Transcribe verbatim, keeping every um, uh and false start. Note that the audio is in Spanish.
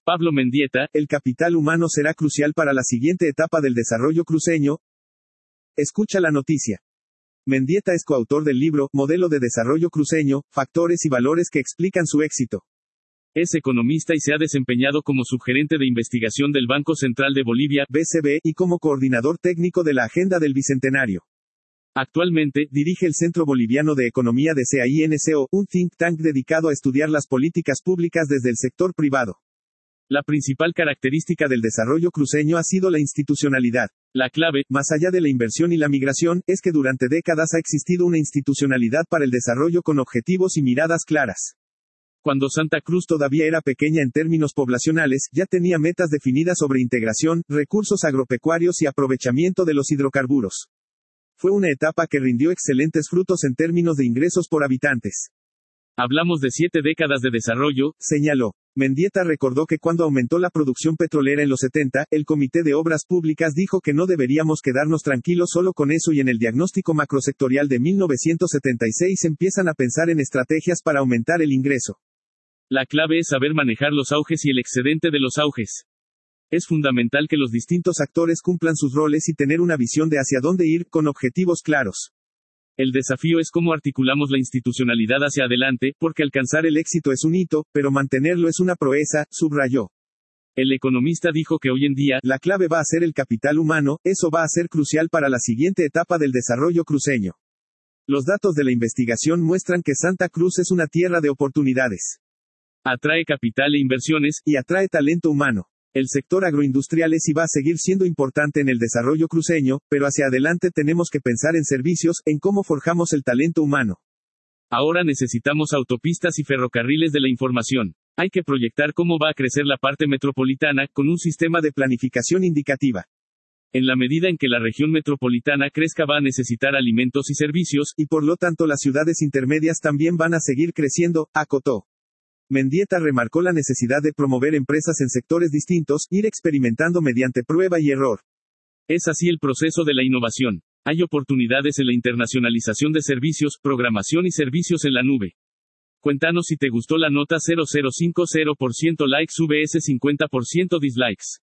Pablo Mendieta, el capital humano será crucial para la siguiente etapa del desarrollo cruceño. Escucha la noticia. Mendieta es coautor del libro, Modelo de Desarrollo Cruceño, Factores y Valores que explican su éxito. Es economista y se ha desempeñado como subgerente de investigación del Banco Central de Bolivia, B C B, y como coordinador técnico de la Agenda del Bicentenario. Actualmente, dirige el Centro Boliviano de Economía de CAINCO, un think tank dedicado a estudiar las políticas públicas desde el sector privado. La principal característica del desarrollo cruceño ha sido la institucionalidad. La clave, más allá de la inversión y la migración, es que durante décadas ha existido una institucionalidad para el desarrollo con objetivos y miradas claras. Cuando Santa Cruz todavía era pequeña en términos poblacionales, ya tenía metas definidas sobre integración, recursos agropecuarios y aprovechamiento de los hidrocarburos. Fue una etapa que rindió excelentes frutos en términos de ingresos por habitantes. Hablamos de siete décadas de desarrollo, señaló. Mendieta recordó que cuando aumentó la producción petrolera en los setenta, el Comité de Obras Públicas dijo que no deberíamos quedarnos tranquilos solo con eso y en el diagnóstico macrosectorial de mil novecientos setenta y seis empiezan a pensar en estrategias para aumentar el ingreso. La clave es saber manejar los auges y el excedente de los auges. Es fundamental que los distintos actores cumplan sus roles y tener una visión de hacia dónde ir, con objetivos claros. El desafío es cómo articulamos la institucionalidad hacia adelante, porque alcanzar el éxito es un hito, pero mantenerlo es una proeza, subrayó. El economista dijo que hoy en día, la clave va a ser el capital humano, eso va a ser crucial para la siguiente etapa del desarrollo cruceño. Los datos de la investigación muestran que Santa Cruz es una tierra de oportunidades. Atrae capital e inversiones, y atrae talento humano. El sector agroindustrial es y va a seguir siendo importante en el desarrollo cruceño, pero hacia adelante tenemos que pensar en servicios, en cómo forjamos el talento humano. Ahora necesitamos autopistas y ferrocarriles de la información. Hay que proyectar cómo va a crecer la parte metropolitana, con un sistema de planificación indicativa. En la medida en que la región metropolitana crezca va a necesitar alimentos y servicios, y por lo tanto las ciudades intermedias también van a seguir creciendo, acotó. Mendieta remarcó la necesidad de promover empresas en sectores distintos, ir experimentando mediante prueba y error. Es así el proceso de la innovación. Hay oportunidades en la internacionalización de servicios, programación y servicios en la nube. Cuéntanos si te gustó la nota. Cero cero cinco cero por ciento likes vs cincuenta por ciento dislikes.